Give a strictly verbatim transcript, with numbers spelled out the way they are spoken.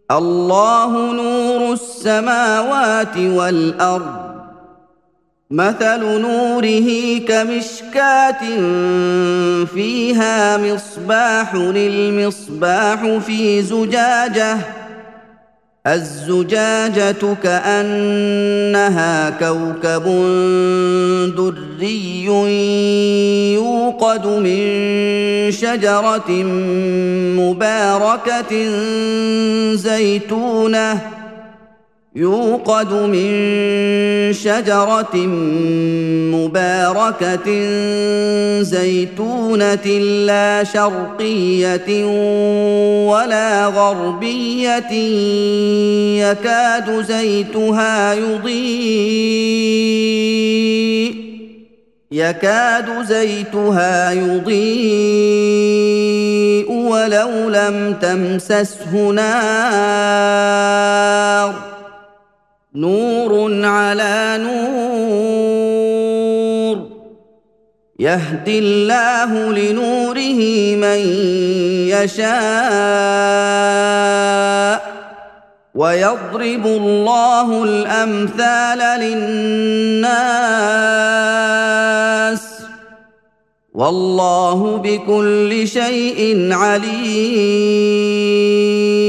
الله نور السماوات والأرض مثل نوره كمشكاة فيها مصباح المصباح في زجاجة الزجاجة كأنها كوكب دري يوقد من شجرة مباركة زيتونة يوقد من شجرة مباركة زيتونة لا شرقية ولا غربية يكاد زيتها يضيء يكاد زيتها يضيء ولو لم تمسسه نار نور على نور يهدي الله لنوره من يشاء ويضرب الله الأمثال للناس والله بكل شيء عليم